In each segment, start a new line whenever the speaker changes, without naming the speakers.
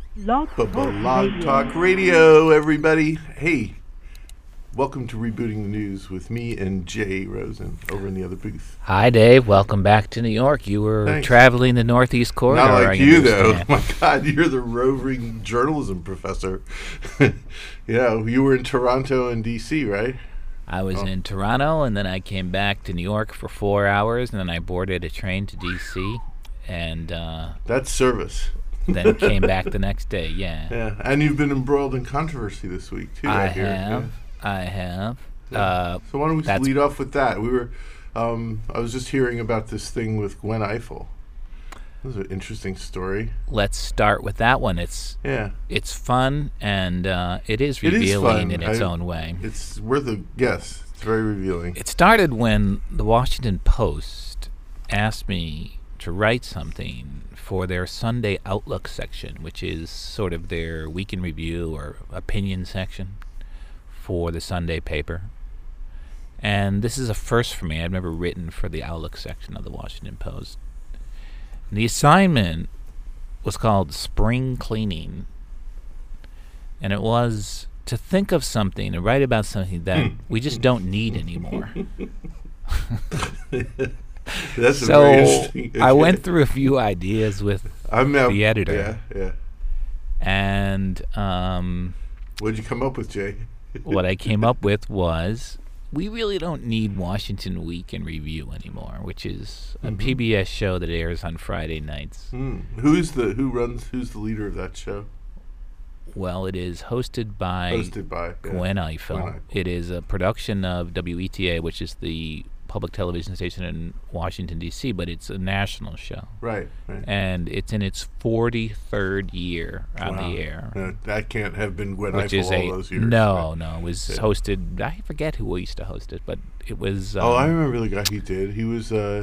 Blog Talk
Blog
Radio.
Talk Radio, everybody. Hey, welcome to Rebooting the News with me and Jay Rosen over in the other booth.
Hi, Dave. Welcome back to New York. You were
Thanks.
traveling the Northeast Corridor.
Not
I
like you, though.
understand.
My God, you're the roving journalism professor. Yeah, you were in Toronto and D.C., right?
I was in Toronto, and then I came back to New York for 4 hours, and then I boarded a train to D.C., and
That's service.
then came back the next day. Yeah,
Yeah, and you've been embroiled in controversy this week, too.
I
hear.
have. I have.
Yeah. So why don't we
that's-
lead off with that? I was just hearing about this thing with Gwen Ifill. This is an interesting story.
Let's start with that one. It's
Yeah.
fun, and it is
It is
revealing
fun.
in its own way.
It's worth a guess. It's very revealing.
It started when the Washington Post asked me to write something for their Sunday Outlook section, which is sort of their week in review or opinion section for the Sunday paper. And this is a first for me. I've never written for the Outlook section of the Washington Post. And the assignment was called Spring Cleaning. And it was to think of something, to write about something that we just don't need anymore.
That's a very
So
interesting.
I went through a few ideas with
I'm now,
the editor.
Yeah.
and
What'd you come up with, Jay?
what I came up with was we really don't need Washington Week in Review anymore, which is a PBS show that airs on Friday nights.
Who's the leader of that show?
Well, it is hosted by
Hosted by
Gwen Ifill.
Gwen Ifill.
It is a production of WETA, which is the public television station in Washington, D.C., but it's a national show.
Right.
And it's in its 43rd year on
Wow.
the air.
No, that can't have been Gwen
Which
Ifill
is
all those years.
no. It was
Yeah.
hosted. I forget who used to host it, but it was.
I remember the guy he did. He was. I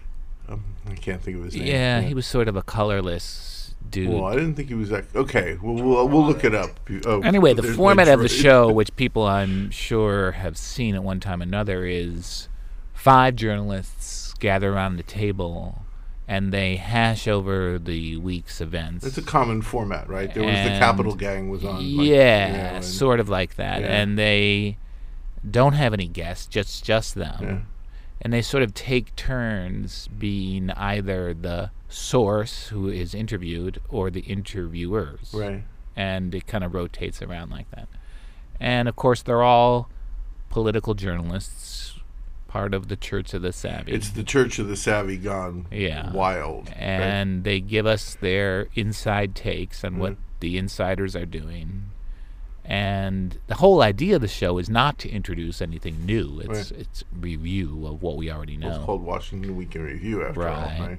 can't think of his name.
Yeah, he was sort of a colorless dude.
Well, I didn't think he was that. Okay, we'll look it up. Oh,
Anyway, the
there's
format
my
of the
droid.
show, which people I'm sure have seen at one time or another, is 5 journalists gather around the table and they hash over the week's events.
It's a common format, right? There was the
And-
Capitol Gang was on.
Yeah,
and-
sort of like that.
Yeah.
And they don't have any guests, just them.
Yeah.
And they sort of take turns being either the source who is interviewed or the interviewers.
Right.
And it kind of rotates around like that. And of course, they're all political journalists, part of the Church of the Savvy.
It's the Church of the Savvy gone wild. right?
And they give us their inside takes on what the insiders are doing. And the whole idea of the show is not to introduce anything new. It's review of what we already know.
It's called Washington Week in Review, after all, right?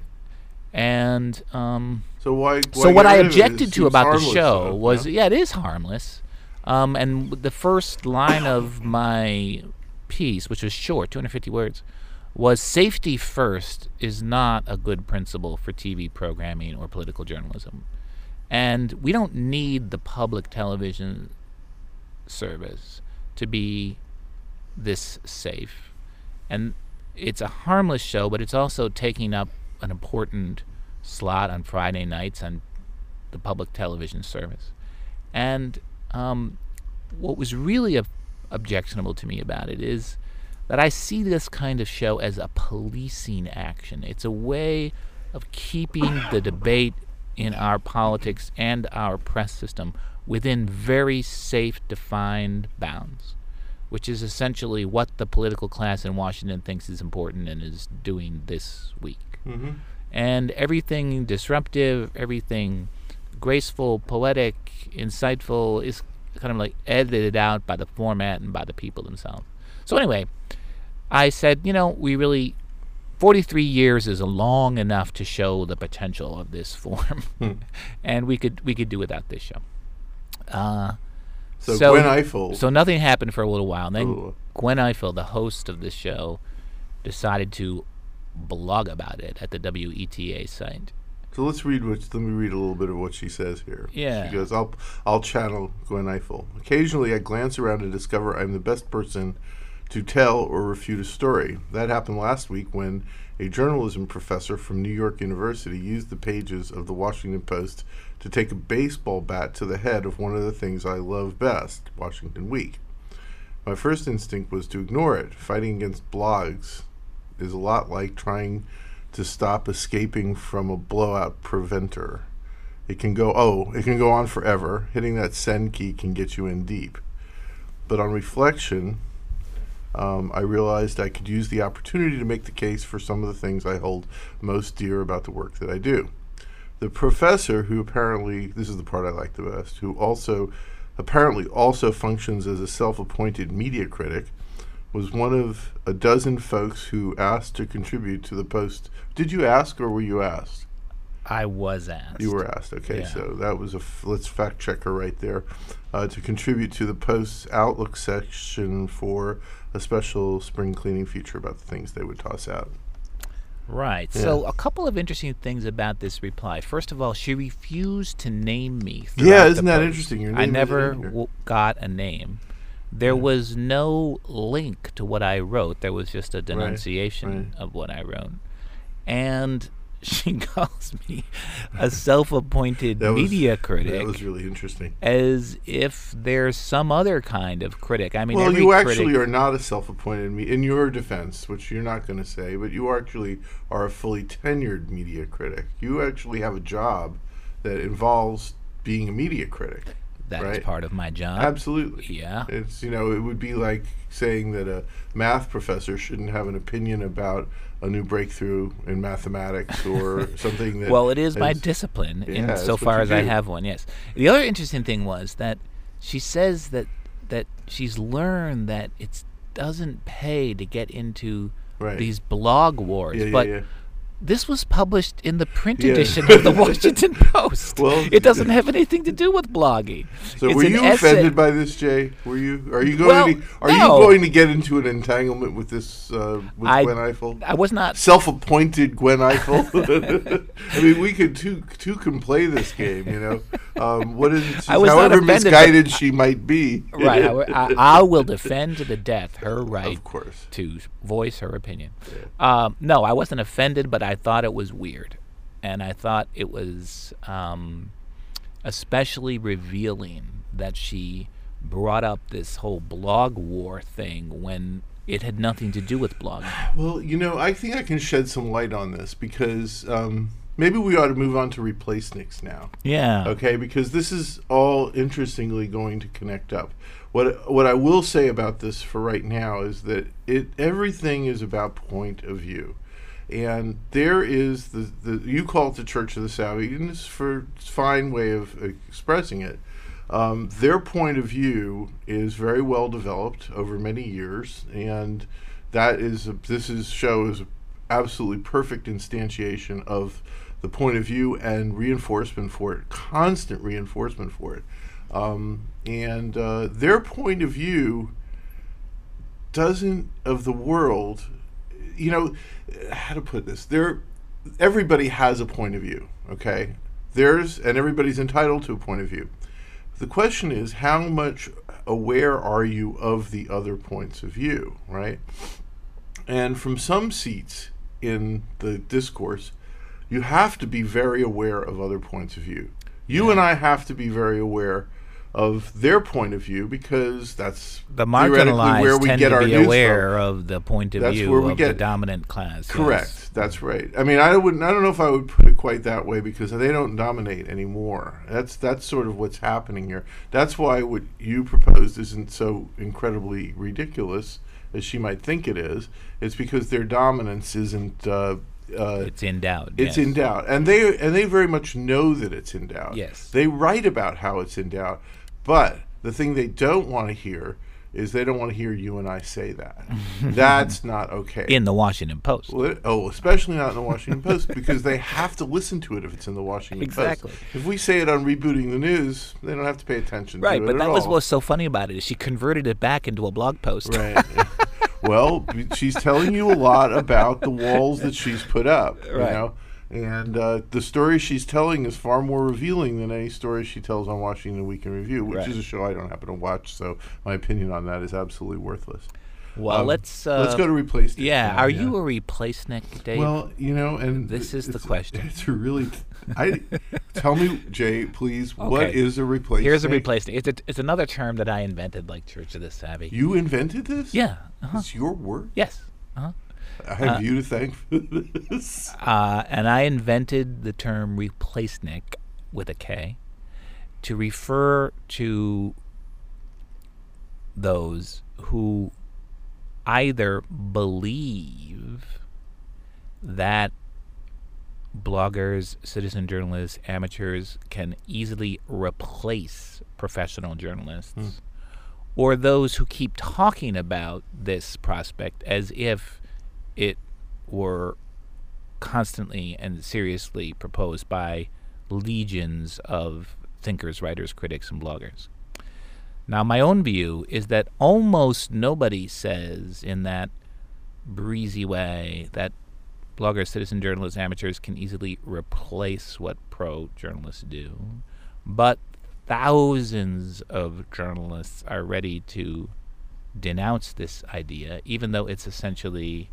And
So why
so what
get
I
rid of it? It
objected to
seems
about the
harmless,
show
though,
was,
yeah?
it is harmless. And the first line of my piece, which was short, 250 words, was safety first is not a good principle for TV programming or political journalism. And we don't need the public television service to be this safe. And it's a harmless show, but it's also taking up an important slot on Friday nights on the public television service. And what was really objectionable to me about it is that I see this kind of show as a policing action. It's a way of keeping the debate in our politics and our press system within very safe, defined bounds, which is essentially what the political class in Washington thinks is important and is doing this week.
Mm-hmm.
And everything disruptive, everything graceful, poetic, insightful is kind of like edited out by the format and by the people themselves. So anyway, I said, 43 years is long enough to show the potential of this form, and we could do without this show.
So Gwen Ifill.
So nothing happened for a little while. And then
Ooh.
Gwen Ifill, the host of this show, decided to blog about it at the WETA site.
So let me read a little bit of what she says here.
Yeah.
She goes, I'll channel Gwen Ifill. Occasionally I glance around and discover I'm the best person to tell or refute a story. That happened last week when a journalism professor from New York University used the pages of the Washington Post to take a baseball bat to the head of one of the things I love best, Washington Week. My first instinct was to ignore it. Fighting against blogs is a lot like trying to stop escaping from a blowout preventer. It can go on forever. Hitting that send key can get you in deep. But on reflection, I realized I could use the opportunity to make the case for some of the things I hold most dear about the work that I do. The professor, who apparently, this is the part I like the best, who apparently also functions as a self-appointed media critic, was one of a dozen folks who asked to contribute to the Post. Did you ask or were you asked?
I was asked.
You were asked. Okay,
Yeah.
so that was let's fact check her right there. To contribute to the Post's Outlook section for a special spring cleaning feature about the things they would toss out.
Right.
Yeah.
So a couple of interesting things about this reply. First of all, she refused to name me.
Yeah,
throughout
isn't
the
that
post.
interesting? Your
I
name
never
isn't in here.
got a name. There was no link to what I wrote. There was just a denunciation of what I wrote. And she calls me a self-appointed media critic.
That was really interesting.
As if there's some other kind of critic. I mean,
Well,
every
you
critic,
actually are not a self-appointed in your defense, which you're not going to say, but you actually are a fully tenured media critic. You actually have a job that involves being a media critic.
That is
right?
part of my job.
Absolutely.
Yeah.
It's it would be like saying that a math professor shouldn't have an opinion about a new breakthrough in mathematics or something that.
Well, it is my discipline,
Yeah, that's
insofar
what
as
you
I
do.
have one. Yes. The other interesting thing was that she says that she's learned that it doesn't pay to get into
Right.
these blog wars,
Yeah,
but
yeah.
this was published in the print
Yeah.
edition of the Washington Post.
Well,
it doesn't have anything to do with blogging.
So
It's
were
an
you
essay.
offended by this, Jay? Are you going
Well,
to
no.
get into an entanglement with this with Gwen Ifill?
I was not.
Self-appointed Gwen Ifill. I mean, we could two can play this game. What is it?
I was not
However
offended,
misguided she might be.
Right. I will defend to the death her right
Of course.
to voice her opinion. No, I wasn't offended, but I thought it was weird. And I thought it was especially revealing that she brought up this whole blog war thing when it had nothing to do with blogging.
Well, I think I can shed some light on this because maybe we ought to move on to Replaceniks now.
Yeah.
Okay, because this is all interestingly going to connect up. What I will say about this for right now is that everything is about point of view. And there is you call it the Church of the Savvy, and it's a fine way of expressing it. Their point of view is very well developed over many years, and this show is absolutely perfect instantiation of the point of view and reinforcement for it, constant reinforcement for it. And their point of view of the world, how to put this? Everybody has a point of view, okay? And everybody's entitled to a point of view. The question is, how much aware are you of the other points of view, right? And from some seats in the discourse, you have to be very aware of other points of view. You and I have to be very aware of their point of view because that's
The
theoretically where
marginalized
we
tend
get
to
our
be
news
aware
from.
of the point of
That's
view
where we
of the
get-
dominant class.
Correct.
Yes.
That's right. I mean, I don't know if I would put it quite that way because they don't dominate anymore. That's sort of what's happening here. That's why what you proposed isn't so incredibly ridiculous as she might think it is. It's because their dominance isn't.
It's in doubt.
It's
yes.
in doubt, and they very much know that it's in doubt.
Yes.
They write about how it's in doubt, but the thing they don't want to hear is they don't want to hear you and I say that. That's not okay.
In the Washington Post.
Especially not in the Washington Post because they have to listen to it if it's in the Washington
Exactly.
Post. If we say it on Rebooting the News, they don't have to pay attention
Right,
to it
but
at
that was
all.
what's so funny about it is she converted it back into a blog post.
Right. Well, she's telling you a lot about the walls that she's put up,
Right.
And the story she's telling is far more revealing than any story she tells on Washington Week in Review, which
Right.
is a show I don't happen to watch, so my opinion on that is absolutely worthless.
Well, let's
go to replace.
Yeah, are you a replacenik, Dave?
Well, and
this is the question.
It's a really. Tell me, Jay, please. Okay. What is a replacenik?
Here's a replacenik. It's another term that I invented, like Church of the Savvy.
You invented this?
Yeah.
It's your work.
Yes.
I have you to thank for this.
And I invented the term replacenik with a K to refer to those who either believe that bloggers, citizen journalists, amateurs can easily replace professional journalists, or those who keep talking about this prospect as if it were constantly and seriously proposed by legions of thinkers, writers, critics, and bloggers. Now, my own view is that almost nobody says in that breezy way that bloggers, citizen journalists, amateurs can easily replace what pro journalists do. But thousands of journalists are ready to denounce this idea, even though it's essentially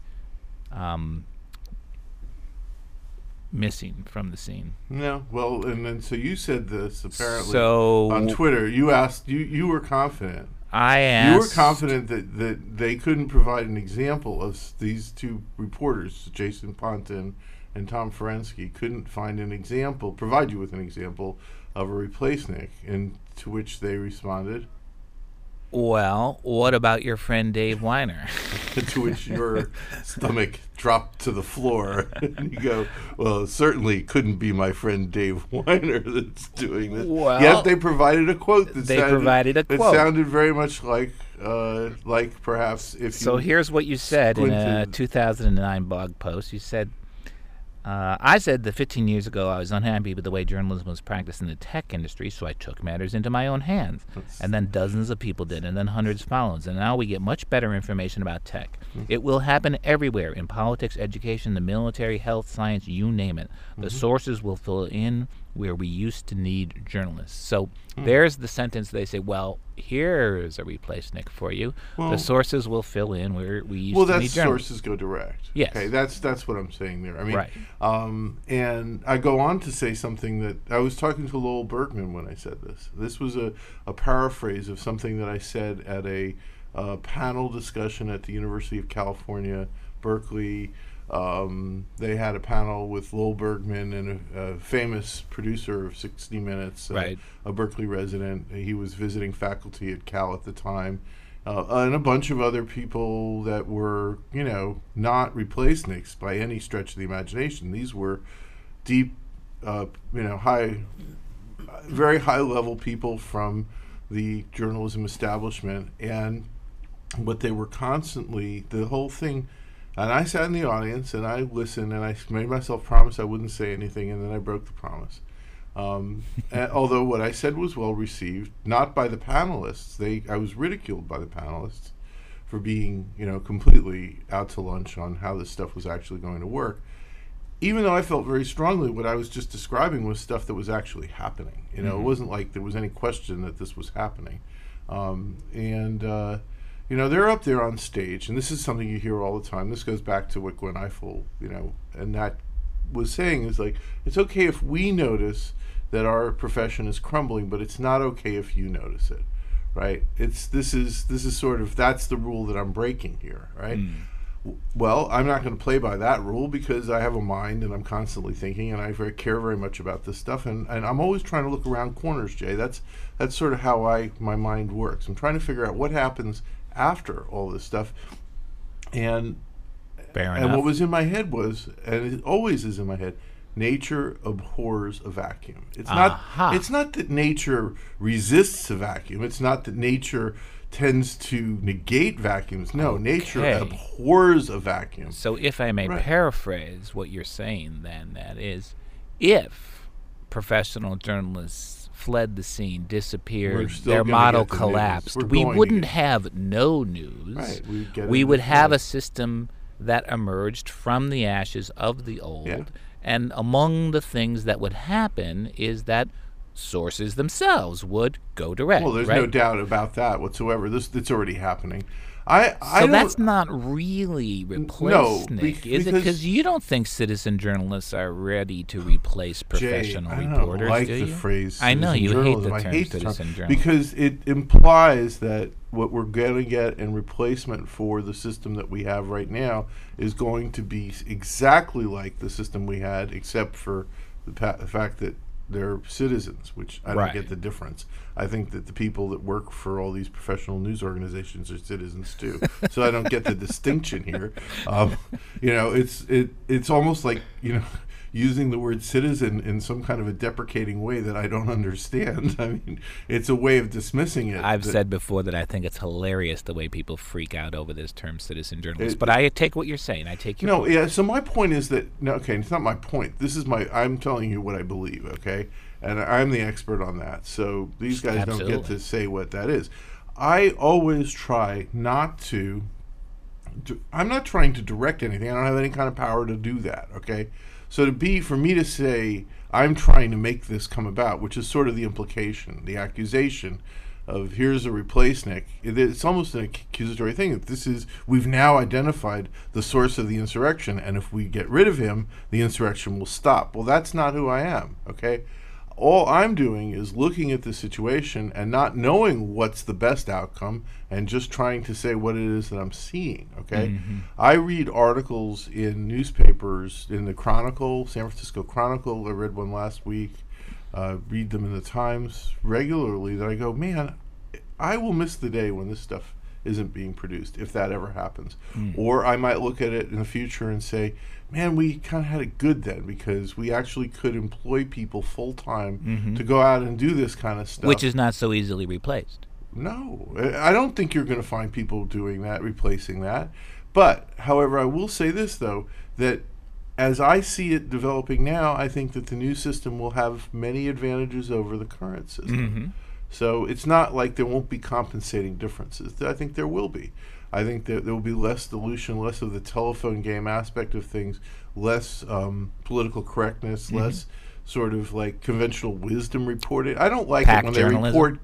missing from the scene.
No, well, and then so you said this apparently on Twitter. You asked, you were confident.
I asked.
You were confident that they couldn't provide an example of these two reporters, Jason Pontin and Tom Ferensky, couldn't provide you with an example of a replacenik, and to which they responded,
well, what about your friend Dave Weiner?
To which your stomach dropped to the floor. And you go, well, it certainly couldn't be my friend Dave Weiner that's doing this.
Well,
yet they provided a quote that sounded very much like perhaps if
So here's what you said in a 2009 blog post. You said, I said that 15 years ago I was unhappy with the way journalism was practiced in the tech industry, so I took matters into my own hands. And then dozens of people did, and then hundreds followed. And now we get much better information about tech. It will happen everywhere, in politics, education, the military, health, science, you name it. The sources will fill in where we used to need journalists. So there's the sentence they say, well, here's a replacenik for you. Well, the sources will fill in where we used to need journalists.
Well, sources go direct.
Yes.
Okay, that's what I'm saying there. I mean,
right.
And I go on to say something that I was talking to Lowell Bergman when I said this. This was a paraphrase of something that I said at a panel discussion at the University of California, Berkeley. They had a panel with Lowell Bergman and a famous producer of 60 Minutes,
right.
A Berkeley resident. He was visiting faculty at Cal at the time, and a bunch of other people that were, not replaceniks by any stretch of the imagination. These were deep, very high-level people from the journalism establishment, and what they were constantly, the whole thing. And I sat in the audience, and I listened, and I made myself promise I wouldn't say anything, and then I broke the promise. Although what I said was well received, not by the panelists. I was ridiculed by the panelists for being, completely out to lunch on how this stuff was actually going to work. Even though I felt very strongly what I was just describing was stuff that was actually happening. It wasn't like there was any question that this was happening. They're up there on stage, and this is something you hear all the time. This goes back to what Gwen Ifill, and that was saying is like, it's okay if we notice that our profession is crumbling, but it's not okay if you notice it, right? This is sort of, that's the rule that I'm breaking here, right? Well, I'm not going to play by that rule because I have a mind and I'm constantly thinking, and I care very much about this stuff, and I'm always trying to look around corners, Jay. That's sort of how my mind works. I'm trying to figure out what happens after all this stuff, and what was in my head was, and it always is in my head, nature abhors a vacuum. It's not that nature resists a vacuum. It's not that nature tends to negate vacuums. No, nature abhors a vacuum.
So if I may paraphrase what you're saying, then that is, if professional journalists fled the scene, disappeared, their model collapsed, we wouldn't have no news.
Right.
We would have a system that emerged from the ashes of the old. Yeah. And among the things that would happen is that sources themselves would go direct.
Well, there's
right?
no doubt about that whatsoever. It's already happening. I
So
don't,
that's not really replace, Nick, is it? Because you don't think citizen journalists are ready to replace professional
Jay, I
reporters,
don't like
do
the
you?
phrase
I know you hate the
journalism. I
term
hate the
citizen
term
journalism.
because it implies that what we're going to get in replacement for the system that we have right now is going to be exactly like the system we had, except for the fact that they're citizens, which I don't
Right.
get the difference. I think that the people that work for all these professional news organizations are citizens too, so I don't get the distinction here. It's almost like using the word citizen in some kind of a deprecating way that I don't understand. I mean, it's a way of dismissing it.
I've said before that I think it's hilarious the way people freak out over this term citizen journalist. But I take what you're saying. I take your point.
Yeah. So my point is that it's not my point. I'm telling you what I believe. Okay, and I'm the expert on that. So these guys don't get to say what that is. I always try not to. I'm not trying to direct anything. I don't have any kind of power to do that. Okay. So for me to say I'm trying to make this come about, which is sort of the implication, the accusation of here's a replace Nick. It's almost an accusatory thing that we've now identified the source of the insurrection, and if we get rid of him, the insurrection will stop. Well, that's not who I am. Okay. All I'm doing is looking at the situation and not knowing what's the best outcome and just trying to say what it is that I'm seeing, okay? Mm-hmm. I read articles in newspapers, in the Chronicle, San Francisco Chronicle. I read one last week. Read them in the Times regularly that I go, man, I will miss the day when this stuff isn't being produced, if that ever happens. Or I might look at it in the future and say, man, we kind of had it good then because we actually could employ people full-time to go out and do this kind of stuff.
Which is not so easily replaced.
No. I don't think you're going to find people doing that, replacing that. But, however, I will say this, though, that as I see it developing now, I think that the new system will have many advantages over the current system. So it's not like there won't be compensating differences. I think there will be. I think that there will be less dilution, less of the telephone game aspect of things, less political correctness, less sort of like conventional wisdom reported. I don't like it when they report,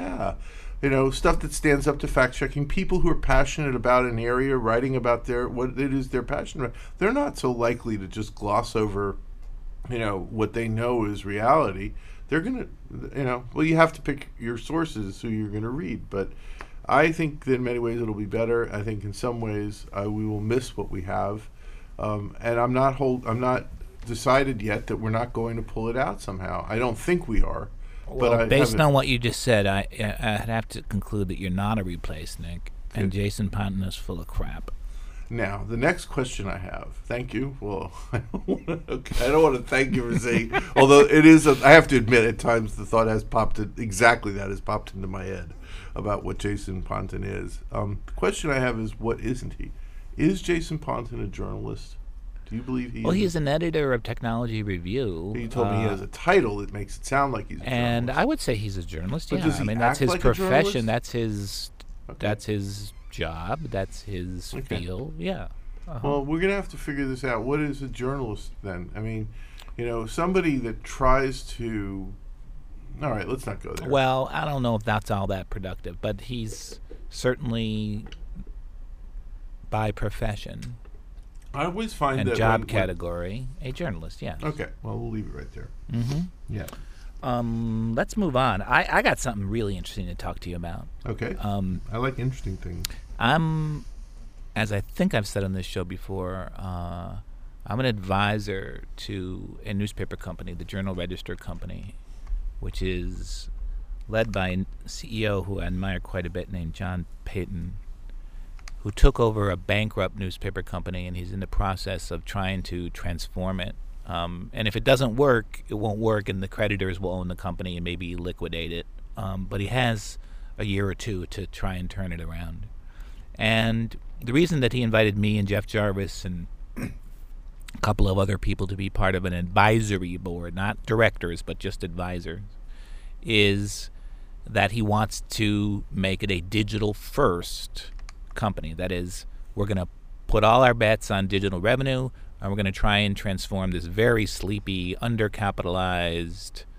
stuff that stands up to fact checking. People who are passionate about an area, writing about what it is they're passionate about, they're not so likely to just gloss over, what they know is reality. They're going to, you have to pick your sources who you're going to read, but I think that in many ways it'll be better. I think in some ways we will miss what we have, and I'm not decided yet that we're not going to pull it out somehow. I don't think we are.
Well, based on what you just said, I'd have to conclude that you're not a replace, Nick, and Jason Ponton is full of crap.
Now, the next question I have. Thank you. Well, I don't want to thank you for saying, although it is. I have to admit, at times the thought has popped into my head about what Jason Ponton is. The question I have is, what isn't he? Is Jason Ponton a journalist? Do you believe he is?
Well, he's an editor of Technology Review.
He told me he has a title that makes it sound like he's a journalist.
And I would say he's a journalist,
but does he
that's his
act like
profession.
That's his
job. That's his field. Yeah.
Well, we're going to have to figure this out. What is a journalist then? I mean, somebody that tries to... All right, let's not go there.
Well, I don't know if that's all that productive, but he's certainly by profession
I always find
and
that
job category a journalist, yes.
Okay, well, we'll leave it right there. Yeah.
Let's move on. I got something really interesting to talk to you about.
Okay. I like interesting things.
As I think I've said on this show before, I'm an advisor to a newspaper company, the Journal Register Company, which is led by a CEO who I admire quite a bit named John Payton, who took over a bankrupt newspaper company, and he's in the process of trying to transform it. And if it doesn't work, it won't work, and the creditors will own the company and maybe liquidate it. But he has a year or two to try and turn it around. And the reason that he invited me and Jeff Jarvis and a couple of other people to be part of an advisory board, not directors, but just advisors, is that he wants to make it a digital-first company. That is, we're going to put all our bets on digital revenue, and we're going to try and transform this very sleepy, undercapitalized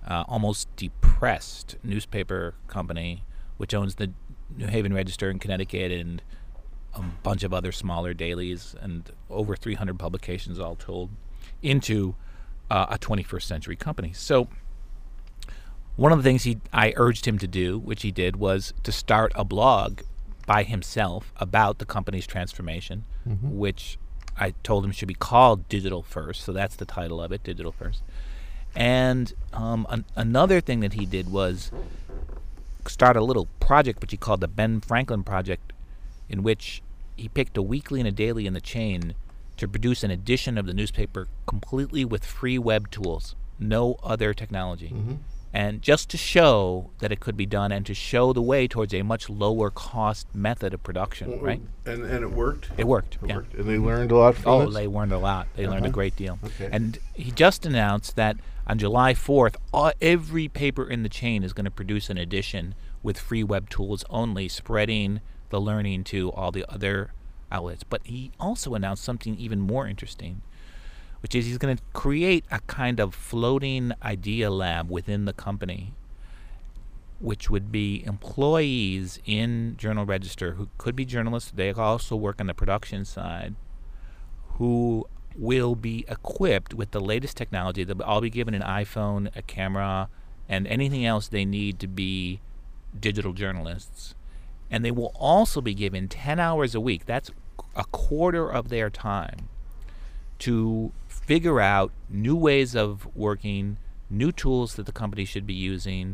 almost depressed newspaper company, which owns the New Haven Register in Connecticut and a bunch of other smaller dailies and over 300 publications all told, into a 21st century company. So one of the things I urged him to do, which he did, was to start a blog by himself about the company's transformation, which I told him should be called Digital First. So that's the title of it, Digital First. And another thing that he did was start a little project which he called the Ben Franklin Project, in which he picked a weekly and a daily in the chain to produce an edition of the newspaper completely with free web tools, no other technology. And just to show that it could be done and to show the way towards a much lower cost method of production, right?
And it worked?
It worked,
It
yeah.
worked. And they learned a lot from it?
Oh, they learned a lot. They learned a great deal.
Okay.
And he just announced that on July 4th, every paper in the chain is going to produce an edition with free web tools only, spreading the learning to all the other outlets. But he also announced something even more interesting, which is he's going to create a kind of floating idea lab within the company, which would be employees in Journal Register who could be journalists. They also work on the production side, who will be equipped with the latest technology. They'll all be given an iPhone, a camera, and anything else they need to be digital journalists. And they will also be given 10 hours a week. That's a quarter of their time to figure out new ways of working, new tools that the company should be using,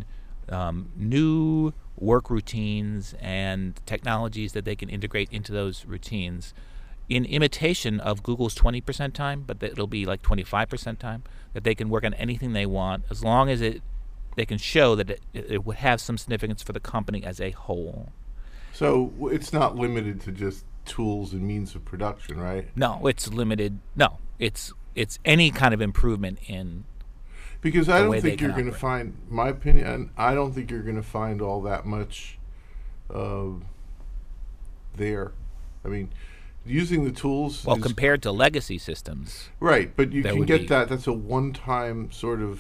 new work routines and technologies that they can integrate into those routines in imitation of Google's 20% time, but that it'll be like 25% time, that they can work on anything they want as long as they can show that it would have some significance for the company as a whole.
So it's not limited to just tools and means of production, right?
No, it's limited. No, it's any kind of improvement in.
Because I
the
don't
way
think
they
you're
can
going to
operate.
find, my opinion, I don't think you're going to find all that much there. I mean, using the tools.
Well,
is,
compared to legacy systems,
right, but you
there
can
would
get
be-
that. That's a one-time sort of,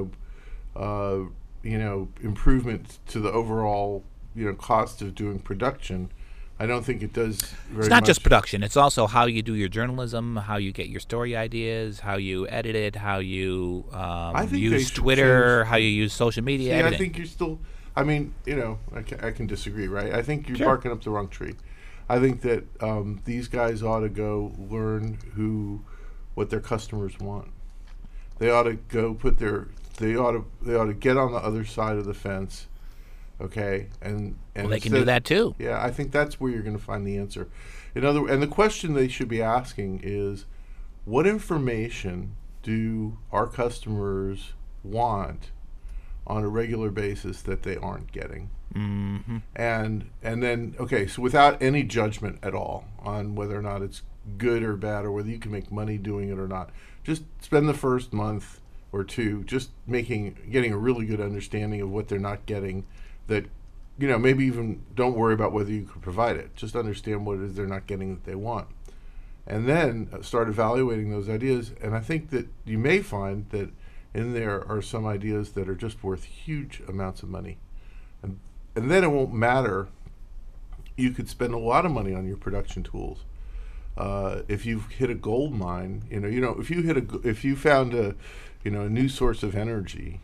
improvement to the overall, cost of doing production. I don't think it does very
it's not
much.
just production. It's also how you do your journalism, how you get your story ideas, how you edit it, how you
think they
use
should
Twitter,
change-
how you use social media.
See,
everything.
I think you're still. I mean, I can disagree, right? I think you're
Sure.
barking up the wrong tree. I think that these guys ought to go learn what their customers want. They ought to go they ought to get on the other side of the fence, okay? And
Well, they can do that too.
Yeah, I think that's where you're going to find the answer. And the question they should be asking is, what information do our customers want on a regular basis that they aren't getting?
Mm-hmm.
And then, okay, so without any judgment at all on whether or not it's good or bad or whether you can make money doing it or not, just spend the first month or two just getting a really good understanding of what they're not getting, that maybe even don't worry about whether you could provide it. Just understand what it is they're not getting that they want. And then start evaluating those ideas. And I think that you may find that in there are some ideas that are just worth huge amounts of money. And then it won't matter. You could spend a lot of money on your production tools. If you've hit a gold mine, if you found a new source of energy,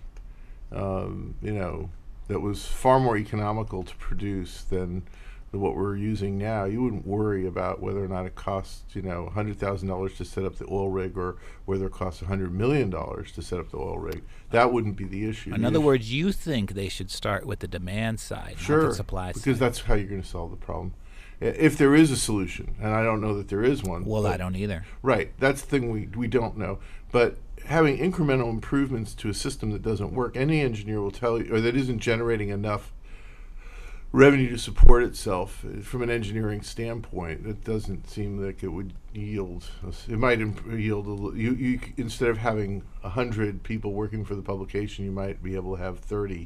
that was far more economical to produce than what we're using now, you wouldn't worry about whether or not it costs, $100,000 to set up the oil rig or whether it costs $100 million to set up the oil rig. That wouldn't be the issue.
In other words, you think they should start with the demand side, not
Sure,
the supply
because
side.
that's how you're going to solve the problem. If there is a solution, and I don't know that there is one.
Well,
but-
I don't either.
Right, that's the thing we don't know. But having incremental improvements to a system that doesn't work, any engineer will tell you, or that isn't generating enough revenue to support itself from an engineering standpoint, it doesn't seem like it would yield. It might yield you instead of having 100 people working for the publication, you might be able to have 30.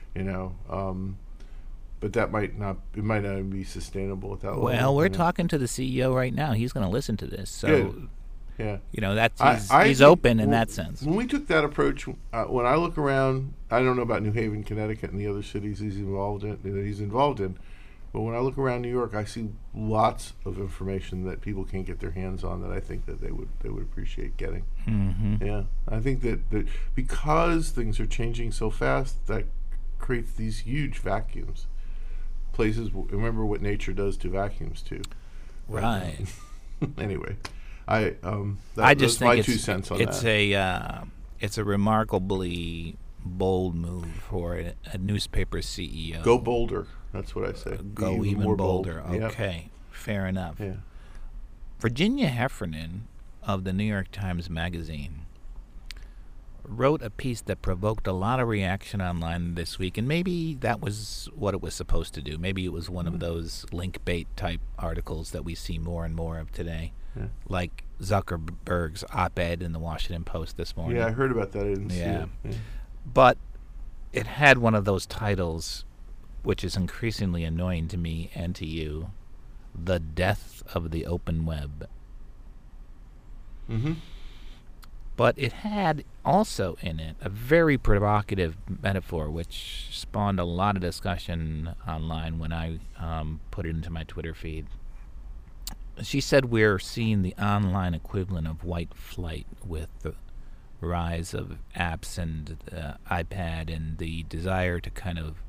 But that might not be sustainable at that level.
Well, we're talking to the CEO right now. He's going to listen to this. So
Good. Yeah.
He's open in that sense.
When we took that approach, when I look around, I don't know about New Haven, Connecticut, and the other cities he's involved in, but when I look around New York, I see lots of information that people can't get their hands on that I think that they would appreciate getting.
Mm-hmm.
Yeah, I think that because things are changing so fast, that creates these huge vacuums. Places, remember what nature does to vacuums too.
Right.
Anyway,
I just
that's
think
my 2 cents on that.
It's a remarkably bold move for a newspaper CEO.
Go bolder. That's what I say.
Go even
more
bolder.
bold.
Okay,
Yep.
fair enough.
Yeah.
Virginia Heffernan of the New York Times Magazine wrote a piece that provoked a lot of reaction online this week, and maybe that was what it was supposed to do. Maybe it was one of those link bait type articles that we see more and more of today, like Zuckerberg's op-ed in the Washington Post this morning.
Yeah, I heard about that. I didn't see it. Yeah.
But it had one of those titles, which is increasingly annoying to me and to you, The Death of the Open Web.
Mm-hmm.
But it had also in it a very provocative metaphor, which spawned a lot of discussion online when I put it into my Twitter feed. She said we're seeing the online equivalent of white flight with the rise of apps and iPad and the desire to kind of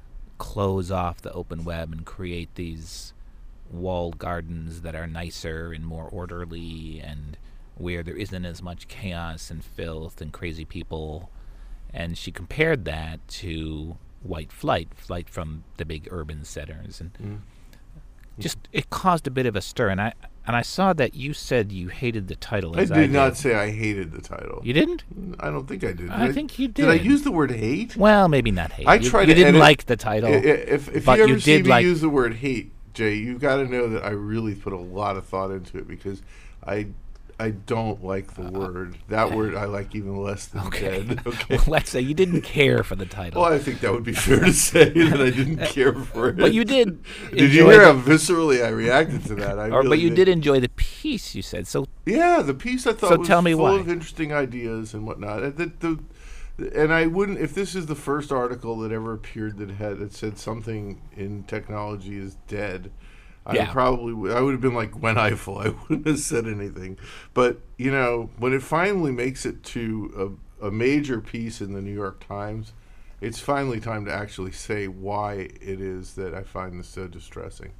close off the open web and create these walled gardens that are nicer and more orderly and where there isn't as much chaos and filth and crazy people. And she compared that to white flight from the big urban centers. And just it caused a bit of a stir. And I saw that you said you hated the title.
I did not say I hated the title.
You didn't?
I don't think I did.
I think you did.
Did I use the word hate?
Well, maybe not hate.
I tried
you
to
didn't
edit,
like the title.
If
but
you ever
you
see
did
me use the word hate, Jay, you've got to know that I really put a lot of thought into it because I don't like the word. That word I like even less than dead. Okay.
Well, let's say you didn't care for the title.
Well, I think that would be fair to say that I didn't care for it.
But you did.
Did you hear how viscerally I reacted to that?
But you did enjoy the piece, you said. So
yeah, the piece I thought was
tell me
full
why.
of interesting ideas and whatnot. And I wouldn't, if this is the first article that ever appeared that said something in technology is dead, I would have been like Gwen Eiffel. I wouldn't have said anything. But, when it finally makes it to a major piece in the New York Times, it's finally time to actually say why it is that I find this so distressing.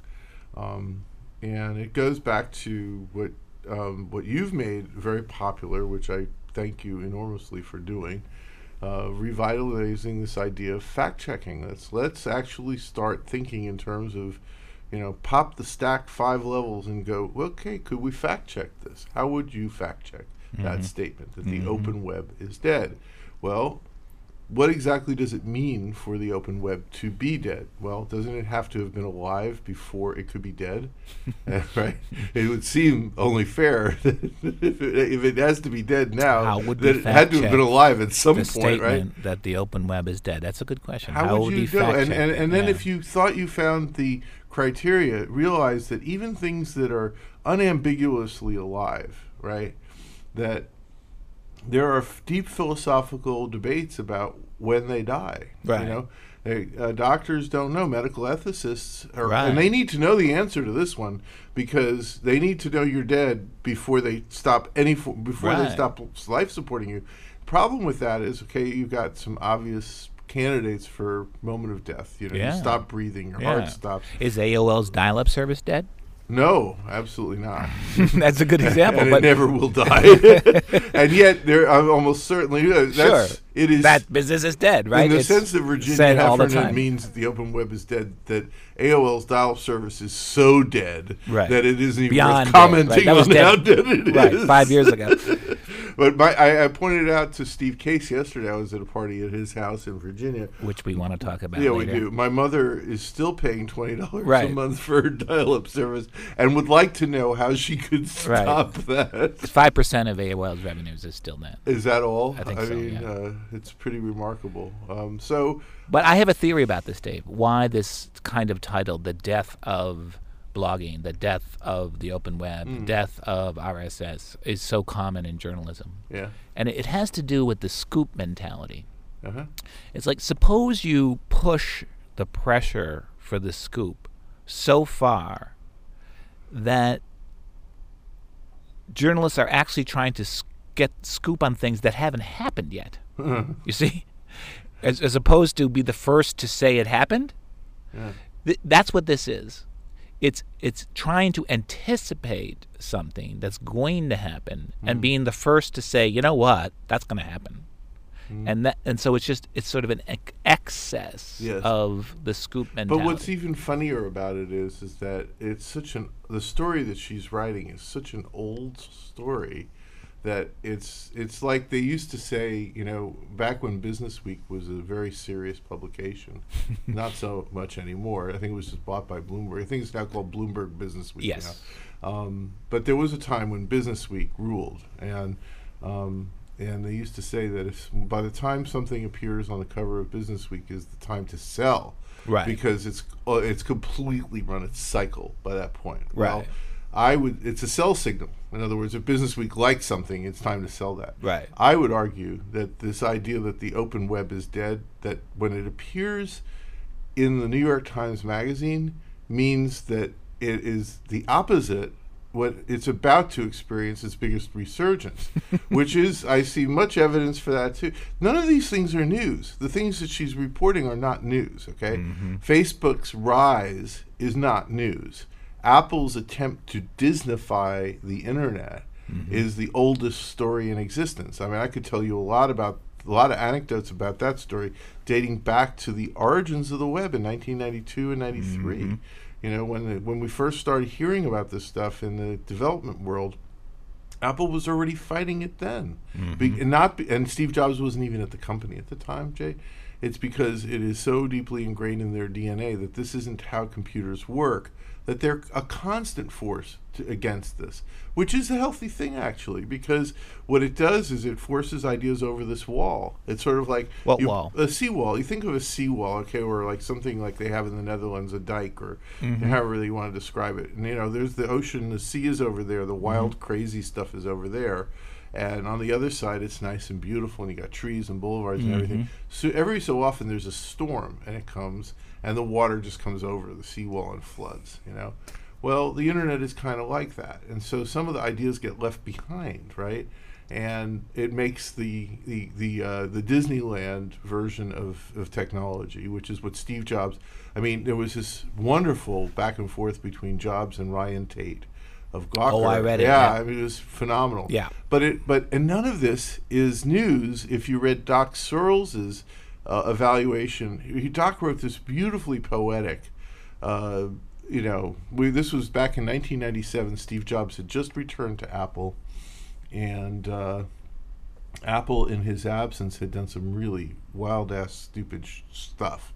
And it goes back to what you've made very popular, which I thank you enormously for doing, revitalizing this idea of fact-checking. Let's actually start thinking in terms of pop the stack 5 levels and go, okay, could we fact check this? How would you fact check that statement that the open web is dead? Well, what exactly does it mean for the open web to be dead? Well, doesn't it have to have been alive before it could be dead? Right? It would seem only fair that if it has to be dead now, that it had to have been alive at some point, right?
That the open web is dead. That's a good question.
How would you know? And then if you thought you found the criteria, realize that even things that are unambiguously alive, right, that there are deep philosophical debates about when they die.
Right.
Doctors don't know. Medical ethicists
right.
And they need to know the answer to this one because they need to know you're dead before they stop they stop life supporting you. Problem with that is, okay, you've got some obvious candidates for moment of death. You stop breathing, your heart stops.
Is AOL's dial-up service dead?
No, absolutely not.
That's a good example.
And
but
it never will die. And yet, I'm almost certainly it is.
That business is dead, right?
In the sense that Virginia Heffernan means that the open web is dead, that AOL's dial-up service is so dead that it isn't even worth commenting on how dead it is.
Right, 5 years ago.
But I pointed out to Steve Case yesterday. I was at a party at his house in Virginia,
which we want to talk about.
Yeah,
later.
We do. My mother is still paying $20 a month for her dial-up service, and would like to know how she could stop that.
5% of AOL's revenues is still that.
Is that all?
I think so.
It's pretty remarkable.
But I have a theory about this, Dave. Why this kind of title, "The Death of blogging, the death of the open web, the death of RSS is so common in journalism.
Yeah.
And it has to do with the scoop mentality.
Uh-huh.
It's like, suppose you push the pressure for the scoop so far that journalists are actually trying to get scoop on things that haven't happened yet. You see? As opposed to be the first to say it happened.
Yeah.
That's what this is. It's trying to anticipate something that's going to happen and being the first to say, you know what, that's going to happen. And so it's sort of an excess of the scoop mentality.
But what's even funnier about it is that it's the story that she's writing is such an old story that it's like they used to say, back when Business Week was a very serious publication, not so much anymore. I think it was just bought by Bloomberg. I think it's now called Bloomberg Business Week.
Yes.
But there was a time when Business Week ruled, and they used to say that if by the time something appears on the cover of Business Week is the time to sell,
right?
Because it's completely run its cycle by that point.
Right.
Well, it's a sell signal. In other words, if Business Week likes something, it's time to sell that.
Right.
I would argue that this idea that the open web is dead, that when it appears in the New York Times Magazine, means that it is the opposite. What it's about to experience its biggest resurgence, which is, I see much evidence for that too. None of these things are news. The things that she's reporting are not news, okay? Facebook's rise is not news. Apple's attempt to Disneyfy the internet is the oldest story in existence. I mean, I could tell you a lot of anecdotes about that story dating back to the origins of the web in 1992 and 93. When we first started hearing about this stuff in the development world, Apple was already fighting it then. And Steve Jobs wasn't even at the company at the time, Jay. It's because it is so deeply ingrained in their DNA that this isn't how computers work, that they're a constant force against this, which is a healthy thing, actually, because what it does is it forces ideas over this wall. It's sort of like
wall?
A seawall. You think of a seawall, okay, or like something like they have in the Netherlands, a dike, or however you want to describe it. And there's the ocean, the sea is over there, the wild, crazy stuff is over there. And on the other side, it's nice and beautiful, and you got trees and boulevards and everything. So every so often, there's a storm, and it comes, and the water just comes over the seawall and floods. Well, the internet is kind of like that, and so some of the ideas get left behind, right? And it makes the Disneyland version of technology, which is what Steve Jobs. I mean, there was this wonderful back and forth between Jobs and Ryan Tate of Gawker.
Oh, I read it.
Yeah, I mean, it was phenomenal.
Yeah.
But none of this is news if you read Doc Searles's evaluation. Doc wrote this beautifully poetic. This was back in 1997. Steve Jobs had just returned to Apple, and Apple, in his absence, had done some really wild-ass, stupid stuff,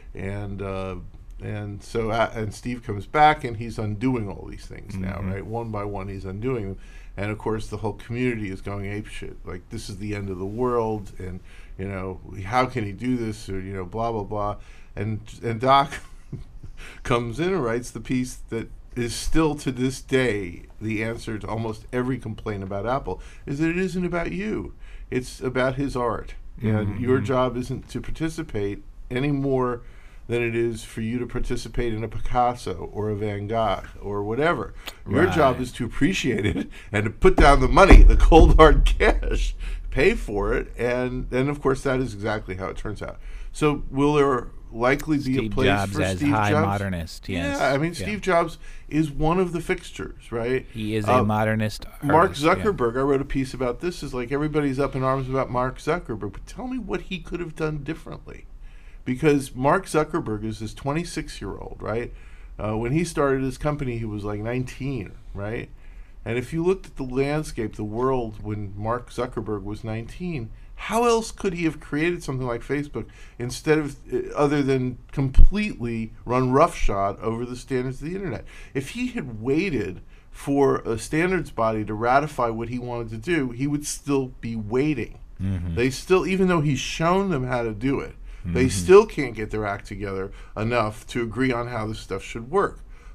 and so Steve comes back, and he's undoing all these things now, right? One by one, he's undoing them. And, of course, the whole community is going apeshit. Like, this is the end of the world, and, how can he do this, or, blah, blah, blah. And Doc comes in and writes the piece that is still, to this day, the answer to almost every complaint about Apple, is that it isn't about you. It's about his art. And your job isn't to participate any more than it is for you to participate in a Picasso or a Van Gogh or whatever. Your job is to appreciate it and to put down the money, the cold hard cash, pay for it, and then of course that is exactly how it turns out. So will there likely be a place
Jobs
for
as
Steve
high
Jobs?
Modernist, yes.
Yeah, I mean Steve Jobs is one of the fixtures, right?
He is a modernist artist.
Mark Zuckerberg, I wrote a piece about this, is like everybody's up in arms about Mark Zuckerberg, but tell me what he could have done differently. Because Mark Zuckerberg is this 26-year-old, right? When he started his company, he was like 19, right? And if you looked at the landscape, the world when Mark Zuckerberg was 19, how else could he have created something like Facebook instead of other than completely run roughshod over the standards of the internet? If he had waited for a standards body to ratify what he wanted to do, he would still be waiting. They still, even though he's shown them how to do it, they still can't get their act together enough to agree on how this stuff should work.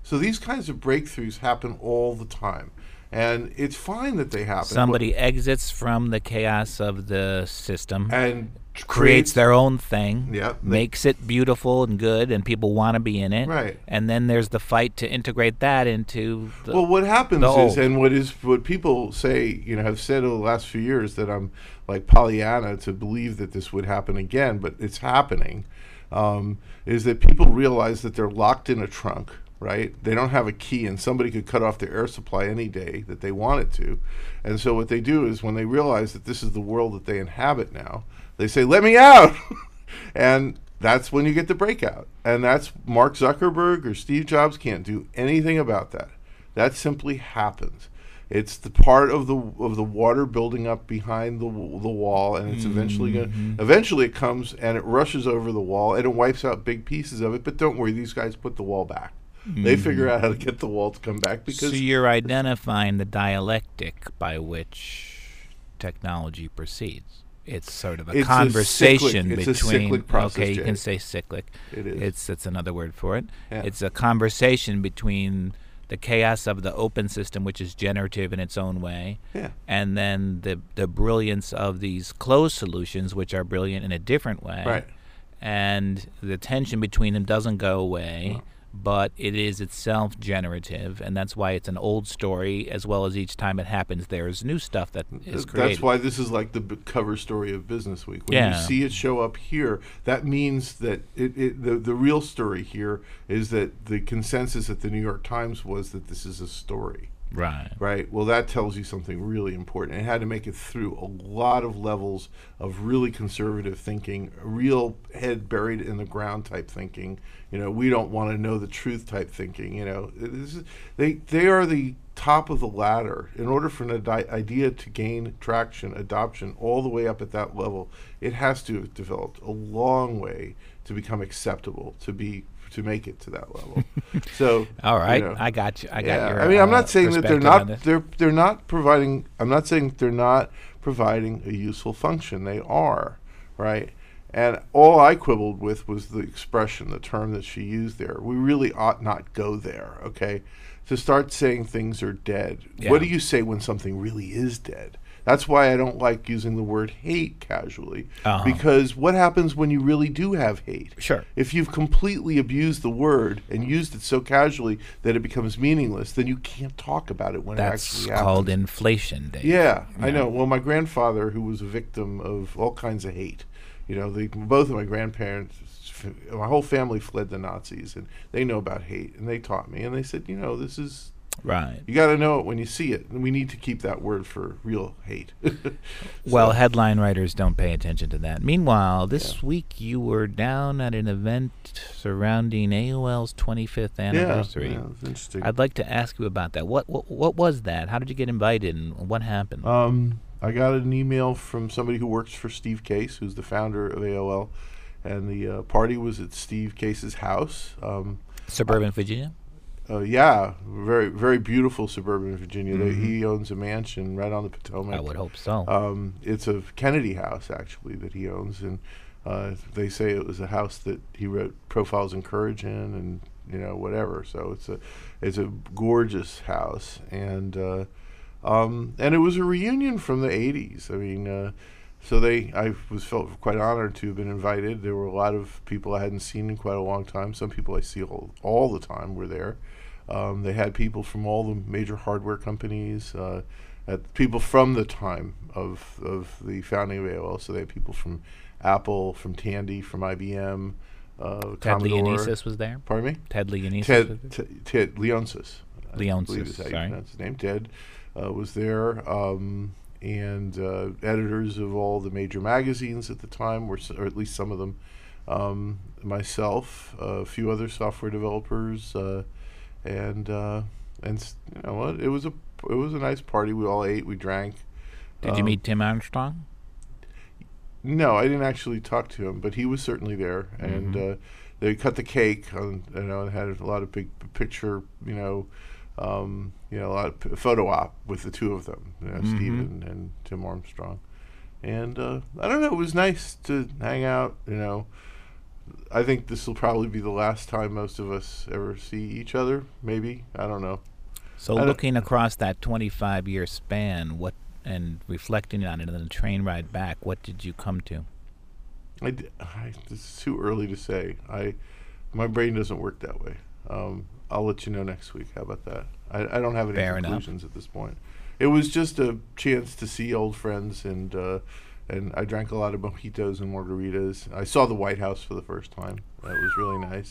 So these kinds of breakthroughs happen all the time. And it's fine that they happen.
Somebody exits from the chaos of the system,
and
creates their own thing,
Yep.
makes it beautiful and good, and people want to be in it.
Right.
And then there's the fight to integrate that into the
Well, what happens
the
is,
old.
and what people say, have said over the last few years, that I'm like Pollyanna to believe that this would happen again, but it's happening, is that people realize that they're locked in a trunk, right? They don't have a key, and somebody could cut off their air supply any day that they wanted to. And so what they do is, when they realize that this is the world that they inhabit now, they say, let me out. And that's when you get the breakout. And that's Mark Zuckerberg or Steve Jobs can't do anything about that. That simply happens. It's the part of the water building up behind the wall, and it's eventually it comes and it rushes over the wall and it wipes out big pieces of it. But don't worry, these guys put the wall back. They figure out how to get the wall to come back, because
So you're identifying the dialectic by which technology proceeds. It's sort of a conversation
it's
between.
a cyclic process,
okay, you
Jay.
can say cyclic.
It is.
That's another word for it.
Yeah.
It's a conversation between the chaos of the open system, which is generative in its own way,
Yeah.
and then the brilliance of these closed solutions, which are brilliant in a different way.
Right.
And the tension between them doesn't go away, but it is itself generative, and that's why it's an old story. As well as each time it happens, there's new stuff that is created.
That's why this is like the cover story of Business Week. When
Yeah.
you see it show up here, that means that the real story here is that the consensus at the New York Times was that this is a story.
Right.
Right. Well, that tells you something really important. It had to make it through a lot of levels of really conservative thinking, real head buried in the ground type thinking. We don't want to know the truth type thinking. They are the top of the ladder. In order for an idea to gain traction, adoption, all the way up at that level, it has to have developed a long way to become acceptable, to make it to that level. So
All right, I got you. I got your.
I mean, I'm not saying that they're
perspective on
not
this.
they're not providing. I'm not saying they're not providing a useful function. They are, right? And all I quibbled with was the expression, the term that she used there. We really ought not go there, okay? To start saying things are dead.
Yeah.
What do you say when something really is dead? That's why I don't like using the word hate casually, because what happens when you really do have hate?
Sure.
If you've completely abused the word and used it so casually that it becomes meaningless, then you can't talk about it when it
That's
actually happens.
called inflation, Dave.
Yeah, I know. Well, my grandfather, who was a victim of all kinds of hate, both of my grandparents, my whole family fled the Nazis, and they know about hate, and they taught me, and they said, this is.
Right.
You got to know it when you see it, and we need to keep that word for real hate.
Well, headline writers don't pay attention to that. Meanwhile, this week you were down at an event surrounding AOL's 25th anniversary.
Yeah, it's interesting.
I'd like to ask you about that. What was that? How did you get invited, and what happened?
I got an email from somebody who works for Steve Case, who's the founder of AOL, and the party was at Steve Case's house.
Suburban Virginia?
Yeah, very, very beautiful suburban Virginia. He owns a mansion right on the Potomac.
I would hope so.
It's a Kennedy house, actually, that he owns, and they say it was a house that he wrote Profiles in Courage in, and whatever. So it's a gorgeous house, and it was a reunion from the '80s. I mean. I felt quite honored to have been invited. There were a lot of people I hadn't seen in quite a long time. Some people I see all the time were there. They had people from all the major hardware companies, people from the time of the founding of AOL. So they had people from Apple, from Tandy, from IBM,
Ted
Commodore.
Leonesis was there?
Pardon me?
Ted Leonesis was there?
Ted Leonsis. I believe
Leonsis,
is how you
sorry.
pronounce his name. Ted was there. And editors of all the major magazines at the time, or at least some of them, myself, a few other software developers, and you know what? It was a nice party. We all ate, we drank.
Did you meet Tim Armstrong?
No, I didn't actually talk to him, but he was certainly there, and they cut the cake, and had a lot of big picture, a lot of photo op with the two of them, Steve and Tim Armstrong. And I don't know, it was nice to hang out, I think this will probably be the last time most of us ever see each other. Maybe, I don't know.
So looking across that 25-year span, and reflecting on it on the train ride back, what did you come to?
This is too early to say. My brain doesn't work that way. I'll let you know next week. How about that? I don't have any
Fair
conclusions at this point. It was just a chance to see old friends, and I drank a lot of mojitos and margaritas. I saw the White House for the first time. That was really nice,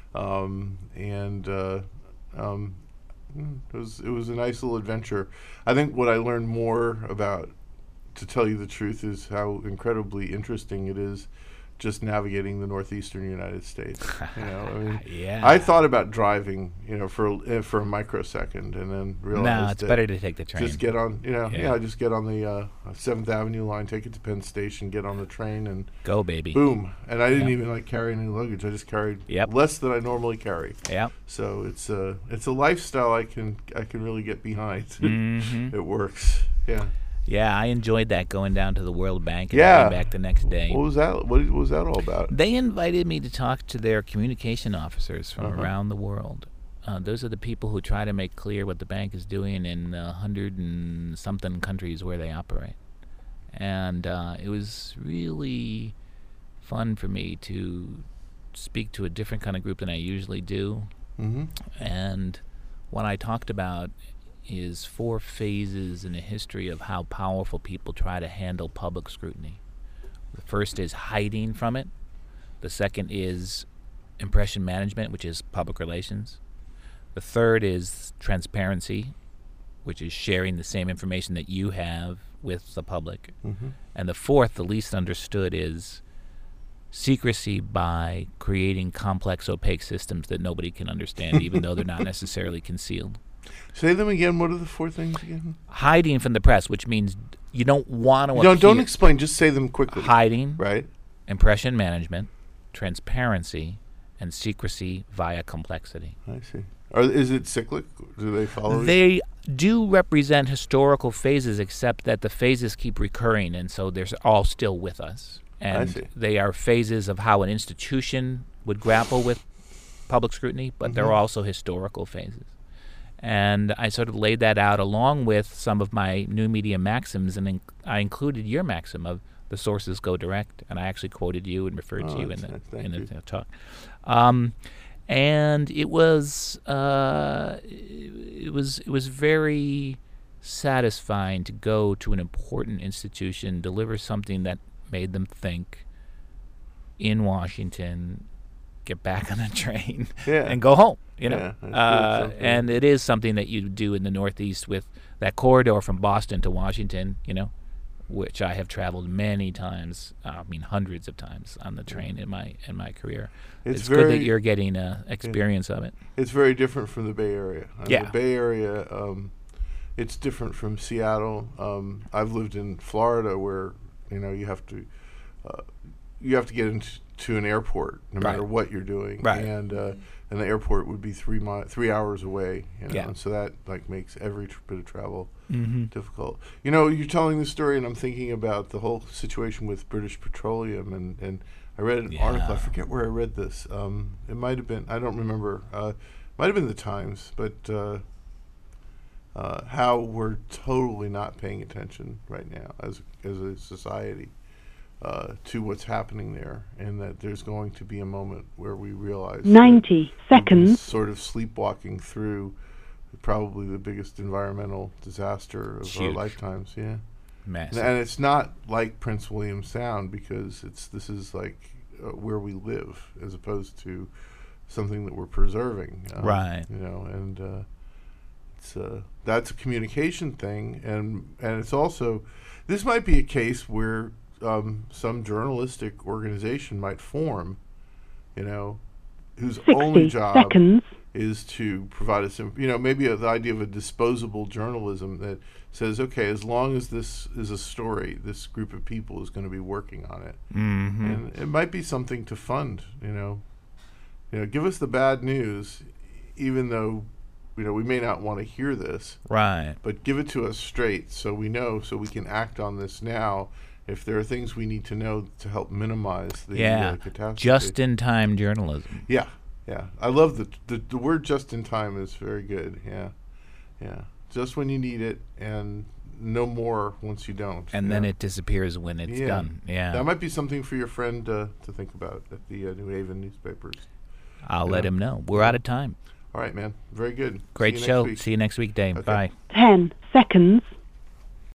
it was a nice little adventure. I think what I learned more about, to tell you the truth, is how incredibly interesting it is just navigating the northeastern United States. I mean,
Yeah.
I thought about driving, for a microsecond, and then realized
No, it's
that
better to take the train.
just get on,
Yeah.
just get on the 7th Avenue line, take it to Penn Station, get on the train, and
Go, baby.
boom. And I didn't
Yeah.
even carry any luggage. I just carried
Yep.
less than I normally carry.
Yeah.
So it's a lifestyle I can really get behind.
Mm-hmm.
It works. Yeah.
Yeah, I enjoyed that, going down to the World Bank and
Yeah.
coming back the next day.
What was that? What was that all about?
They invited me to talk to their communication officers from
Uh-huh.
around the world. Those are the people who try to make clear what the bank is doing in 100 and something countries where they operate. And it was really fun for me to speak to a different kind of group than I usually do.
Mm-hmm.
And what I talked about is 4 phases in the history of how powerful people try to handle public scrutiny. The first is hiding from it. The second is impression management, which is public relations. The third is transparency, which is sharing the same information that you have with the public.
Mm-hmm.
And the fourth, the least understood, is secrecy by creating complex, opaque systems that nobody can understand, even though they're not necessarily concealed.
Say them again. What are the 4 things again?
Hiding from the press, which means you don't want to
Don't
appear.
explain. Just say them quickly.
Hiding,
Right.
impression management, transparency, and secrecy via complexity.
I see. Is it cyclic? Do they follow?
They do represent historical phases, except that the phases keep recurring, and so they're all still with us. And
see.
they are phases of how an institution would grapple with public scrutiny, but they're also historical phases. And I sort of laid that out along with some of my new media maxims, and I included your maxim of the sources go direct, and I actually quoted you and referred to you in
that's nice. Thank
the
you.
talk. And it was very satisfying to go to an important institution, deliver something that made them think in Washington, get back on a train,
Yeah.
and go home.
Yeah, that's good stuff, yeah.
And it is something that you do in the Northeast with that corridor from Boston to Washington, which I have traveled many times. I mean, hundreds of times on the train in my career. It's good that you're getting experience of it.
It's very different from the Bay Area.
Yeah.
The Bay Area, it's different from Seattle. I've lived in Florida, where you have to get into an airport no matter what you're doing,
Right.
and the airport would be 3 hours away.
Yeah.
And so that makes every bit of travel
Mm-hmm.
difficult. You're telling the story, and I'm thinking about the whole situation with British Petroleum, and I read an article. I forget where I read this. It might have been, I don't remember. Might have been the Times, but how we're totally not paying attention right now as a society to what's happening there, and that there's going to be a moment where we realize
90 seconds.
sort of sleepwalking through probably the biggest environmental disaster of our
Huge.
lifetimes. Yeah.
Massive.
And it's not like Prince William Sound, because this is where we live, as opposed to something that we're preserving.
Right.
And it's that's a communication thing, and it's also, this might be a case where some journalistic organization might form, whose
60
only job
seconds.
is to provide us, maybe the idea of a disposable journalism that says, okay, as long as this is a story, this group of people is going to be working on it.
Mm-hmm.
And it might be something to fund, give us the bad news, even though, we may not want to hear this,
Right.
but give it to us straight so we know, so we can act on this now if there are things we need to know to help minimize the
Yeah,
catastrophe.
just-in-time journalism.
Yeah, yeah. I love the word "just in time" is very good. Yeah, yeah. Just when you need it, and no more once you don't.
And then it disappears when it's done. Yeah.
That might be something for your friend to think about at the New Haven newspapers.
I'll let him know. We're out of time.
All right, man. Very good.
Great
See you
show.
next week.
See you next week, Dave.
Okay.
Bye.
10 seconds.